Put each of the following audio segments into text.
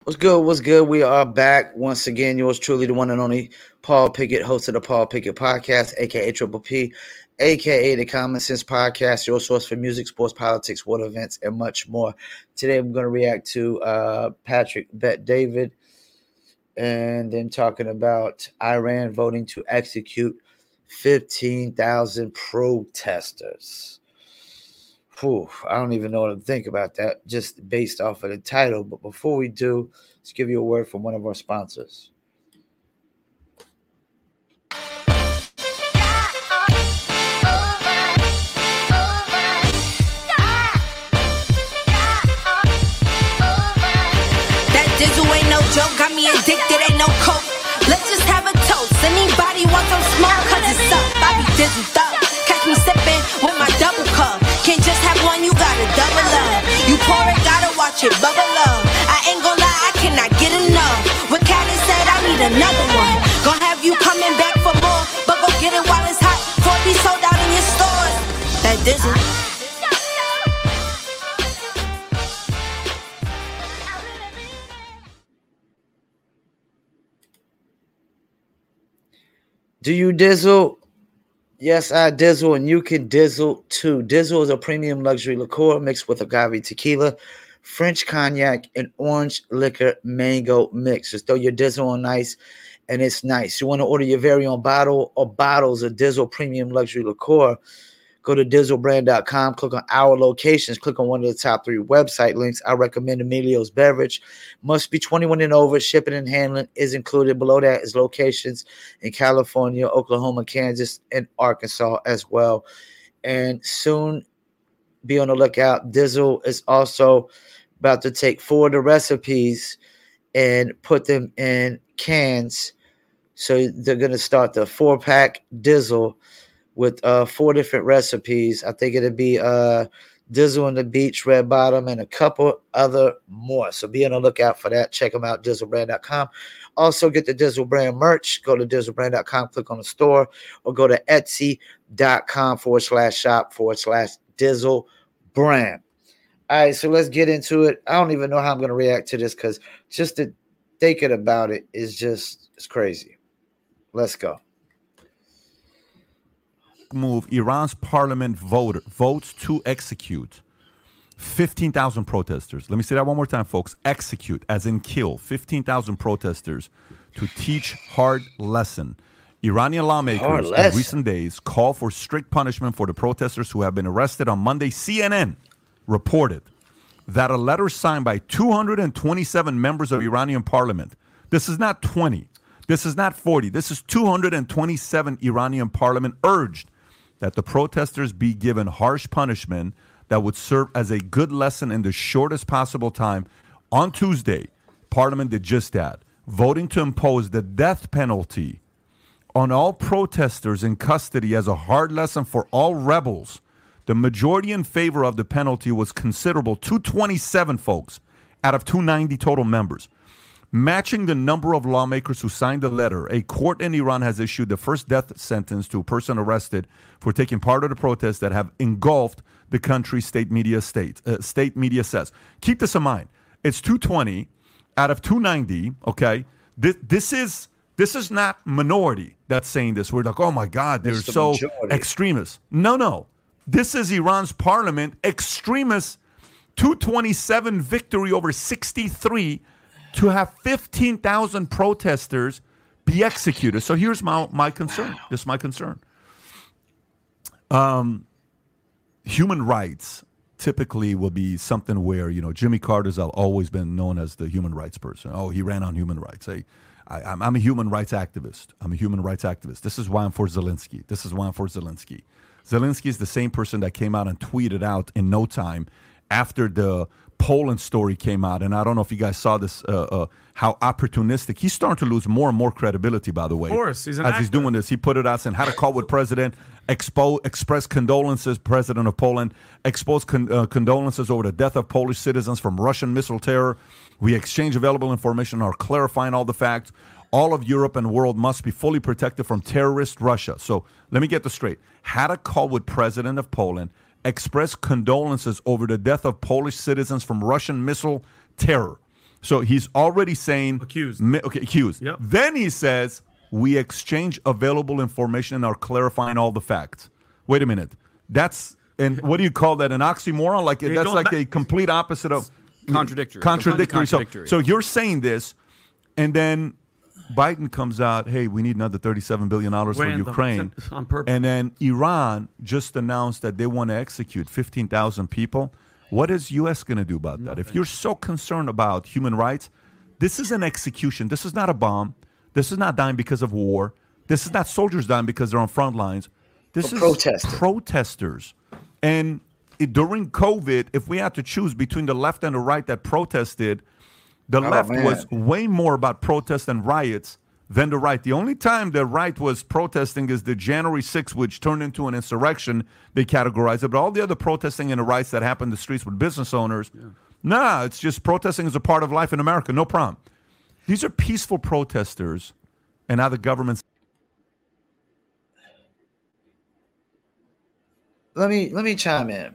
What's good? What's good? We are back once again. Yours truly, the one and only Paul Pickett, host of the Paul Pickett Podcast, aka Triple P, aka the Common Sense Podcast, your source for music, sports, politics, world events, and much more. Today, I'm going to react to Patrick Bet David, and then talking about Iran voting to execute 15,000 protesters. Whew, I don't even know what to think about that, just based off of the title. But before we do, let's give you a word from one of our sponsors. That Dizzle ain't no joke, got me addicted, ain't no coke. Let's just have a toast. Anybody want some smoke? Cause it's up, I be Dizzled up. Catch me sipping with my double cup. Can't just have one, you gotta double up. You pour it, gotta watch it bubble up. I ain't gon' lie, I cannot get enough. What Callie said, I need another one. Gonna have you coming back for more, but go get it while it's hot. Before it be sold out in your stores. That Dizzle. Do you dizzle? Yes, I dizzle, and you can dizzle too. Dizzle is a premium luxury liqueur mixed with agave tequila, French cognac, and orange liquor mango mix. Just throw your dizzle on ice, and it's nice. You want to order your very own bottle or bottles of Dizzle premium luxury liqueur? Go to dizzlebrand.com, click on our locations, click on one of the top 3 website links. I recommend Emilio's Beverage. Must be 21 and over. Shipping and handling is included. Below that is locations in California, Oklahoma, Kansas, and Arkansas as well. And soon be on the lookout. Dizzle is also about to take 4 of the recipes and put them in cans. So they're going to start the 4-pack Dizzle with 4 different recipes. I think it'll be Dizzle on the Beach, Red Bottom, and a couple other more. So be on the lookout for that. Check them out, dizzlebrand.com. Also, get the Dizzle Brand merch. Go to dizzlebrand.com, click on the store, or go to etsy.com/shop/Dizzle Brand. All right, so let's get into it. I don't even know how I'm going to react to this because just to thinking about it is it's crazy. Let's go. Move. Iran's parliament votes to execute 15,000 protesters. Let me say that one more time, folks. Execute, as in kill, 15,000 protesters to teach hard lesson. Iranian lawmakers in recent days call for strict punishment for the protesters who have been arrested. On Monday, CNN reported that a letter signed by 227 members of Iranian parliament, this is not 20, this is not 40, this is 227 Iranian parliament, urged that the protesters be given harsh punishment that would serve as a good lesson in the shortest possible time. On Tuesday, Parliament did just that, voting to impose the death penalty on all protesters in custody as a hard lesson for all rebels. The majority in favor of the penalty was considerable, 227 folks out of 290 total members. Matching the number of lawmakers who signed the letter, a court in Iran has issued the first death sentence to a person arrested for taking part of the protests that have engulfed the country's state media says. Keep this in mind. It's 220 out of 290, okay? This is not minority that's saying this. We're like, oh my God, they're so extremist. No. This is Iran's parliament, extremist, 227 victory over 63 to have 15,000 protesters be executed. So here's my concern. This is my concern. Human rights typically will be something where, Jimmy Carter's always been known as the human rights person. Oh, he ran on human rights. I'm a human rights activist. This is why I'm for Zelensky. Zelensky is the same person that came out and tweeted out in no time after the Poland story came out, and I don't know if you guys saw this, how opportunistic. He's starting to lose more and more credibility, by the way. Of course, he's doing this. He put it out saying, had a call with president, express condolences, president of Poland, expose condolences over the death of Polish citizens from Russian missile terror. We exchange available information, are clarifying all the facts. All of Europe and world must be fully protected from terrorist Russia. So let me get this straight. Had a call with president of Poland, expressed condolences over the death of Polish citizens from Russian missile terror. So he's already saying Accused. Okay, accused. Yep. Then he says we exchange available information and are clarifying all the facts. Wait a minute. And what do you call that? An oxymoron? Like that's like a complete opposite of contradictory. Contradictory. So you're saying this, and then Biden comes out, hey, we need another $37 billion for Ukraine. On purpose. And then Iran just announced that they want to execute 15,000 people. What is U.S. going to do about that? If you're so concerned about human rights, this is an execution. This is not a bomb. This is not dying because of war. This is not soldiers dying because they're on front lines. This is protesters. And during COVID, if we had to choose between the left and the right that protested, the left was way more about protests and riots than the right. The only time the right was protesting is the January 6th, which turned into an insurrection. They categorized it. But all the other protesting and the riots that happened in the streets with business owners, it's just protesting is a part of life in America. No problem. These are peaceful protesters, and now the government's. Let me chime in.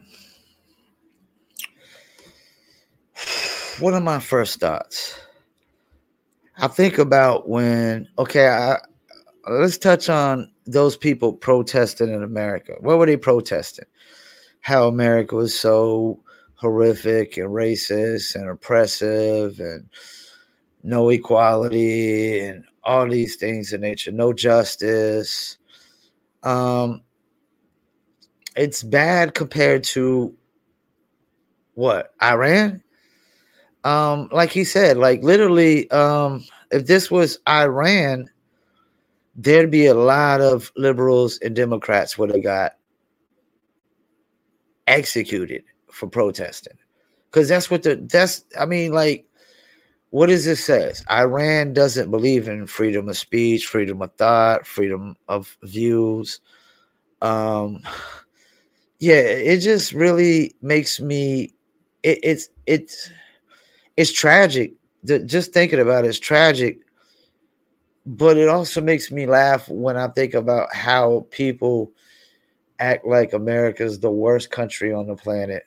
One of my first thoughts, I think about let's touch on those people protesting in America. What were they protesting? How America was so horrific and racist and oppressive and no equality and all these things in nature, no justice. It's bad compared to what? Iran? Like he said, like literally, if this was Iran, there'd be a lot of liberals and Democrats would have got executed for protesting. Because what does this say? Iran doesn't believe in freedom of speech, freedom of thought, freedom of views. It just really makes me. It's tragic. Just thinking about it's tragic, but it also makes me laugh when I think about how people act like America's the worst country on the planet.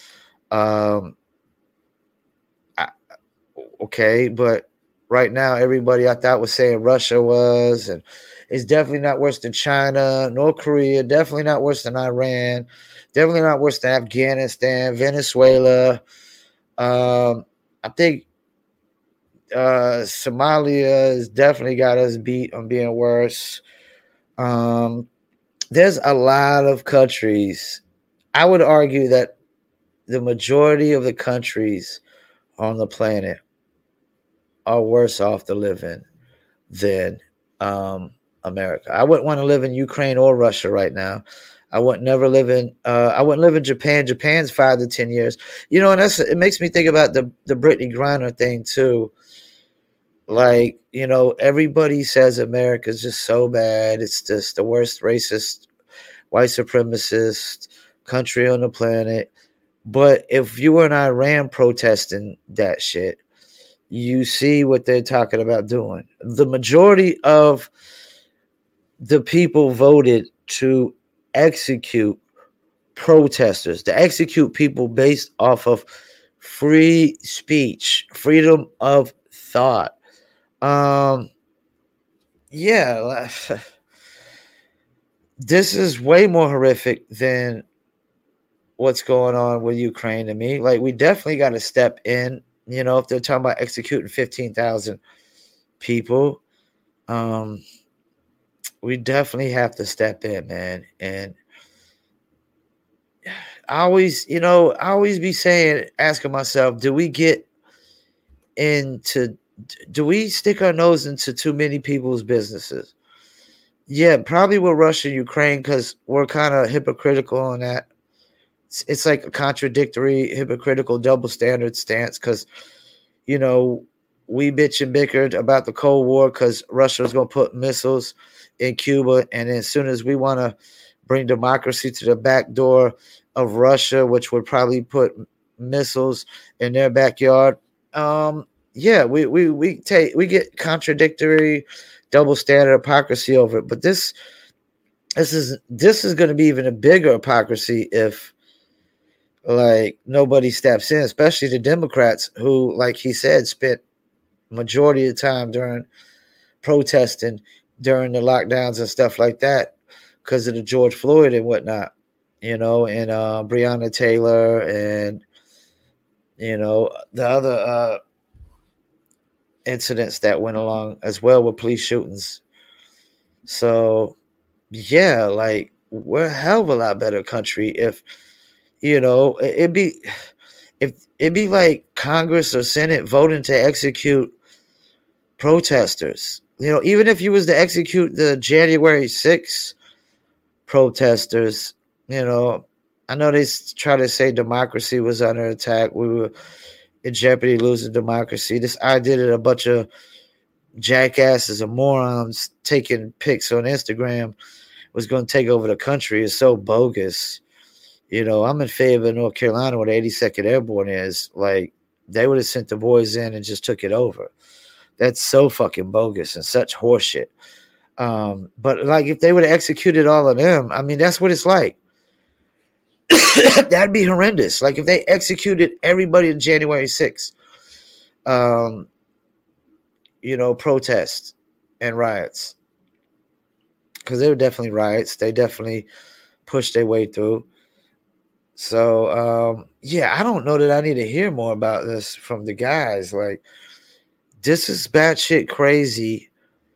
Okay, but right now everybody I thought was saying Russia was, and it's definitely not worse than China, North Korea, definitely not worse than Iran, definitely not worse than Afghanistan, Venezuela. I think Somalia has definitely got us beat on being worse. There's a lot of countries. I would argue that the majority of the countries on the planet are worse off to live in than America. I wouldn't want to live in Ukraine or Russia right now. I wouldn't live in Japan. Japan's 5 to 10 years. And it makes me think about the Brittany Griner thing too. Like, everybody says America's just so bad. It's just the worst racist, white supremacist country on the planet. But if you were in Iran protesting that shit, you see what they're talking about doing. The majority of the people voted to execute protesters, to execute people based off of free speech, freedom of thought. This is way more horrific than what's going on with Ukraine to me. Like, we definitely got to step in. If they're talking about executing 15,000 people, we definitely have to step in, man. And I always be asking myself, do we stick our nose into too many people's businesses? Yeah, probably with Russia and Ukraine, because we're kind of hypocritical on that. It's like a contradictory, hypocritical, double standard stance, because, we bitch and bickered about the Cold War because Russia was going to put missiles in Cuba. And then as soon as we want to bring democracy to the back door of Russia, which would probably put missiles in their backyard, we get contradictory, double standard hypocrisy over it. But this is going to be even a bigger hypocrisy if like nobody steps in, especially the Democrats who, like he said, spent majority of the time during protesting during the lockdowns and stuff like that because of the George Floyd and whatnot, and Breonna Taylor and the other incidents that went along as well with police shootings. So yeah, like we're a hell of a lot better country if it'd be like Congress or Senate voting to execute protesters. Even if you was to execute the January 6th protesters, I know they try to say democracy was under attack. We were in jeopardy losing democracy. This idea that a bunch of jackasses and morons taking pics on Instagram was going to take over the country is so bogus. I'm in favor of North Carolina where the 82nd Airborne is. Like, they would have sent the boys in and just took it over. That's so fucking bogus and such horseshit. But like, if they would have executed all of them, I mean, that's what it's like. That'd be horrendous. Like if they executed everybody in January 6th, protests and riots. Because they were definitely riots. They definitely pushed their way through. So, I don't know that I need to hear more about this from the guys. Like, this is batshit crazy.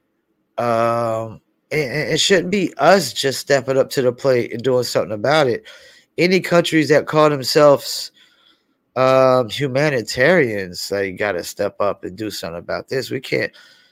It shouldn't be us just stepping up to the plate and doing something about it. Any countries that call themselves humanitarians, they got to step up and do something about this. We can't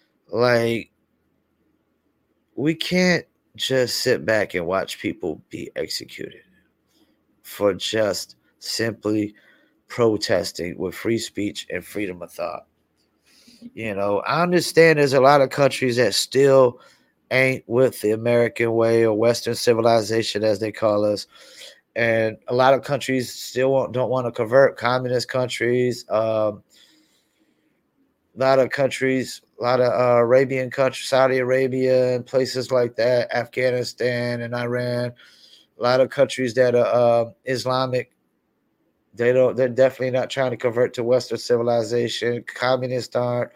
just sit back and watch people be executed for just simply protesting with free speech and freedom of thought. I understand there's a lot of countries that still ain't with the American way or Western civilization, as they call us. And a lot of countries still don't want to convert, communist countries. A lot of Arabian countries, Saudi Arabia and places like that, Afghanistan and Iran. A lot of countries that are Islamic, they're definitely not trying to convert to Western civilization. Communists aren't.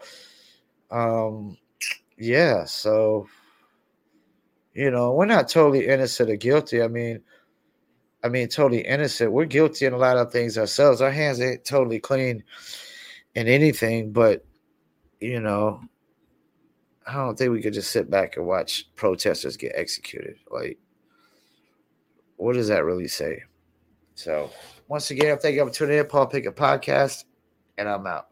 So we're not totally innocent or guilty. I mean, totally innocent. We're guilty in a lot of things ourselves. Our hands ain't totally clean in anything, but I don't think we could just sit back and watch protesters get executed. Like, what does that really say? So, once again, thank you for tuning in. Paul Pickett Podcast, and I'm out.